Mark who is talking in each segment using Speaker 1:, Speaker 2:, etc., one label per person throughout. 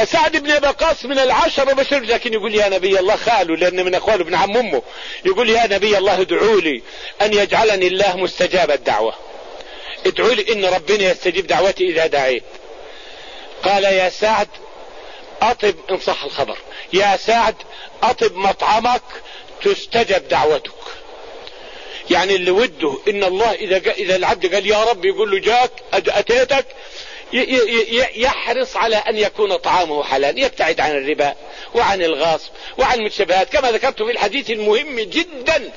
Speaker 1: فسعد بن ابي وقاص من العشرة بشر، لكن يقول يا نبي الله، خاله لأنه من اخواله ابن عم امه، يقول يا نبي الله ادعوا لي ان يجعلني الله مستجاب الدعوة، ادعوا لي ان ربنا يستجيب دعوتي اذا دعيت. قال يا سعد اطب، ان صح الخبر، يا سعد اطب مطعمك تستجب دعوتك. يعني اللي وده ان الله اذا العبد قال يا رب يقول له جاك اتيتك، يحرص على ان يكون طعامه حلال، يبتعد عن الربا وعن الغاصب وعن المتشابهات، كما ذكرت في الحديث المهم جدا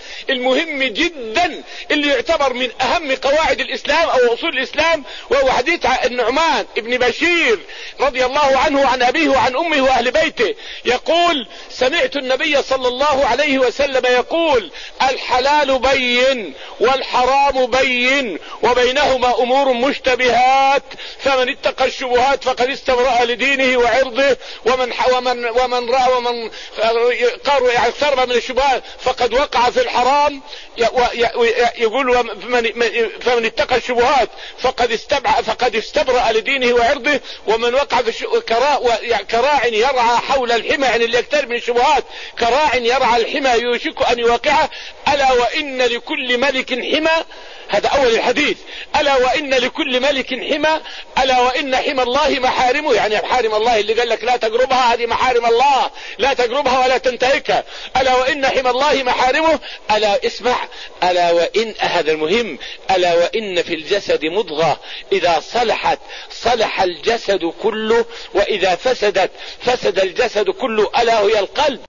Speaker 1: اللي يعتبر من اهم قواعد الاسلام او اصول الاسلام، وهو حديث النعمان ابن بشير رضي الله عنه وعن ابيه وعن امه واهل بيته، يقول سمعت النبي صلى الله عليه وسلم يقول الحلال بين والحرام بين وبينهما امور مشتبهات، فمن اتقى الشبهات فقد استبرأ لدينه وعرضه، ومن رأى ومن اقترب من الشبهات فقد وقع في الحرام. يقول فمن اتقى الشبهات فقد استبرأ لدينه وعرضه، ومن وقع في كراع يرعى حول الحمى، يعني اللي يقترب من الشبهات كراع يرعى الحمى يوشك ان يوقعه، الا وان لكل ملك حمى. هذا اول الحديث، الا وان لكل ملك حمى، الا وان حمى الله محارمه، يعني محارم الله اللي قال لك لا تقربها، هذه محارم الله لا تقربها ولا تنتهكها، الا وان حمى الله محارمه، الا اسمع، الا وان، هذا المهم، الا وان في الجسد مضغة اذا صلحت صلح الجسد كله، واذا فسدت فسد الجسد كله، الا هي القلب.